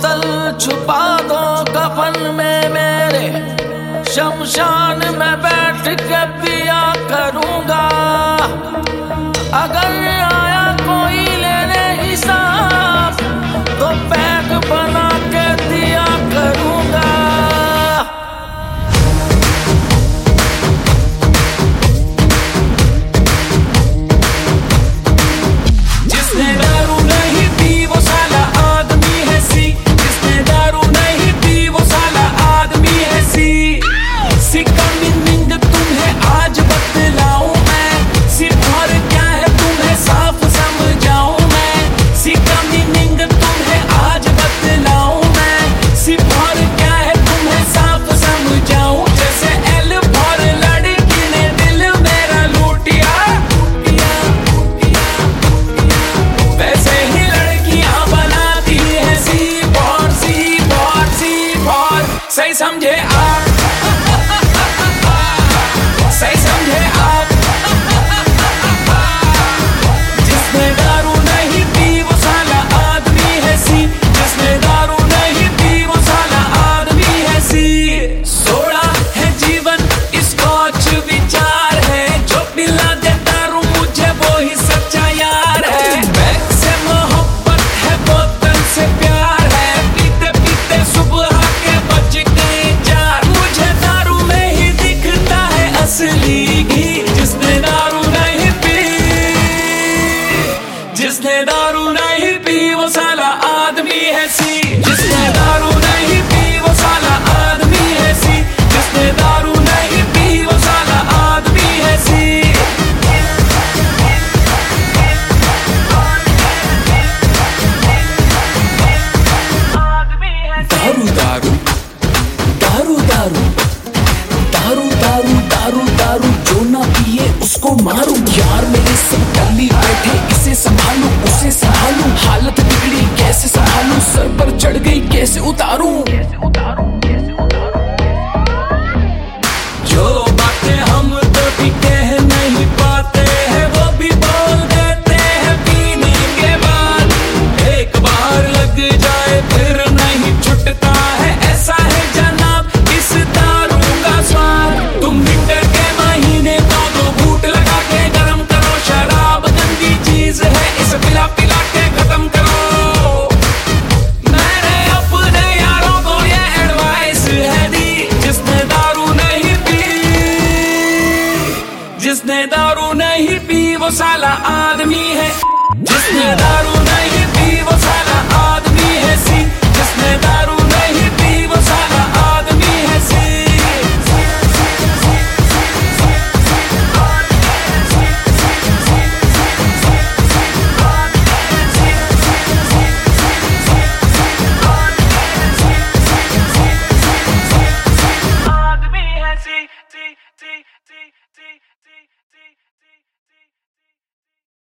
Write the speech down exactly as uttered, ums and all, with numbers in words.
बोतल छुपा दो कफन में मेरे, शमशान में बैठ के पिया करूंगा। अगर आया कोई लेने हिसाब तो पैक बना के दिया करूंगा। जिसने दारू नहीं पी वो साला आदमी है सी, जिसने दारू नहीं पी वो साला आदमी है सी। सिक्का मीनिंग तुम्हें आज बतलाऊं मैं, सिर्फ और क्या है तुम्हें साफ समझाऊं मैं। सिक्का मीनिंग तुम्हें आज बतलाऊं मैं, सिर्फ और क्या है तुम्हें साफ समझाऊं। जैसे एल फॉर लड़की ने दिल मेरा लूटिया, वैसे ही लड़कियां बनाती है C for C for C for. सही समझे आप, सही समझे आप। जिसने दारू नहीं पी वो साला आदमी है सी, जिसने दारू नहीं पी वो साला आदमी है सी। सोड़ा है जीवन स्कॉच विचार है, जो पिला दे दारू मुझे वो ही सच्चा यार है। बैग से मोहब्बत है बोतल से प्यार है, पीते पीते सुबह के बज गए चार। मुझे दारू में ही दिखता है असली घी, जिसने दारू नहीं पी, जिसने दारू नहीं पी वो साला आदमी है सी, जिसने दारू नहीं पी वो साला आदमी है सी, जिसने दारू नहीं पी वो साला आदमी है सी। दारू दारू दारू दारू दारू दारू दारू दारू, जो ना पिए उसको मारूं। यार मेरे सब टल्ली बैठे, इसे संभालूं उसे संभालूं। हालत बिगड़ी कैसे संभालूं, सर पर चढ़ गई कैसे उतारूं। जो बातें हम तो भी कह नहीं पाते हैं वो भी बोल देते हैं पीने के बाद। एक बार लग जाए फिर नहीं छुटता है, ऐसा है जनाब इस दारू का स्वाद। तुम विंटर के महीने दो दो घूंट लगा के गरम करो, शराब गंदी चीज है इसे पिला पिला के खत्म करो। मैंने अपने यारों को ये एडवाइस है दी, जिसने दारू नहीं पी, जिसने दारू नहीं पी वो साला आदमी है।